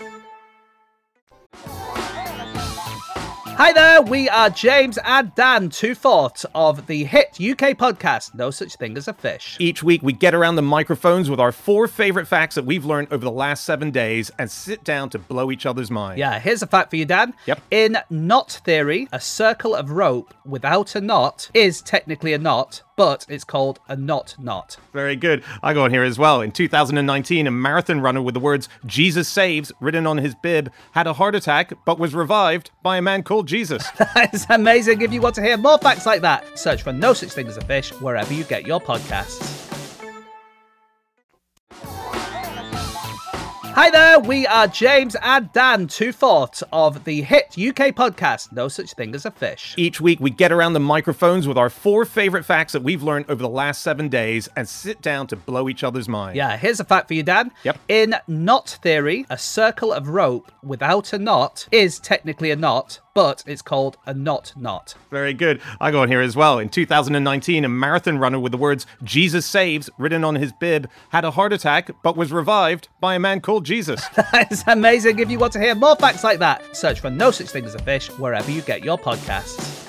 Speaker 1: Hi there, we are James and Dan, two fourths of the hit U K podcast, No Such Thing as a Fish.
Speaker 2: Each week, we get around the microphones with our four favorite facts that we've learned over the last seven days and sit down to blow each other's mind.
Speaker 1: Yeah, here's a fact for you, Dan.
Speaker 2: Yep.
Speaker 1: In knot theory, a circle of rope without a knot is technically a knot, but it's called a knot knot.
Speaker 2: Very good. I got here as well. In two thousand nineteen, a marathon runner with the words Jesus Saves written on his bib had a heart attack but was revived by a man called Jesus.
Speaker 1: That's amazing. If you want to hear more facts like that, search for No Such Thing as a Fish wherever you get your podcasts. Hi there, we are James and Dan, two fourths of the hit U K podcast, No Such Thing as a Fish.
Speaker 2: Each week, we get around the microphones with our four favorite facts that we've learned over the last seven days and sit down to blow each other's mind.
Speaker 1: Yeah, here's a fact for you, Dan.
Speaker 2: Yep.
Speaker 1: In knot theory, a circle of rope without a knot is technically a knot, but it's called a knot knot.
Speaker 2: Very good. I got here as well. In two thousand nineteen, a marathon runner with the words Jesus Saves written on his bib had a heart attack but was revived by a man called Jesus.
Speaker 1: That's amazing. If you want to hear more facts like that, search for No Such Thing as a Fish wherever you get your podcasts.